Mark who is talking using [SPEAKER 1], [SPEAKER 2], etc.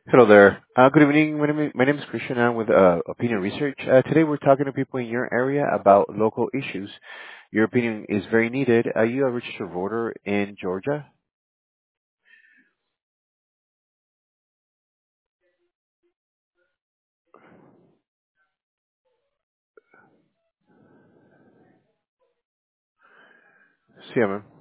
[SPEAKER 1] Hello there. Good evening. My name is Christian. I'm with Opinion Research. Today we're talking to people in your area about local issues. Your opinion is very needed. Are you a registered voter in Georgia? Sí, ma'am.